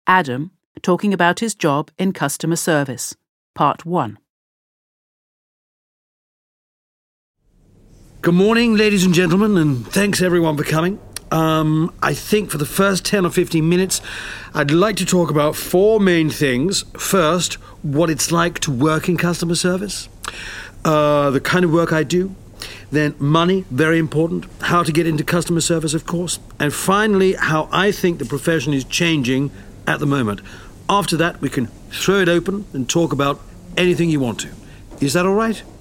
Adam talking about his job in customer service, Part 1. Good morning, ladies and gentlemen, and thanks everyone for coming. I think for the first 10 or 15 minutes, I'd like to talk about four main things. First, what it's like to work in customer service, the kind of work I do, then money, very important, how to get into customer service, of course, and finally, how I think the profession is changing at the moment. After that, we can throw it open and talk about anything you want to. Is that all right?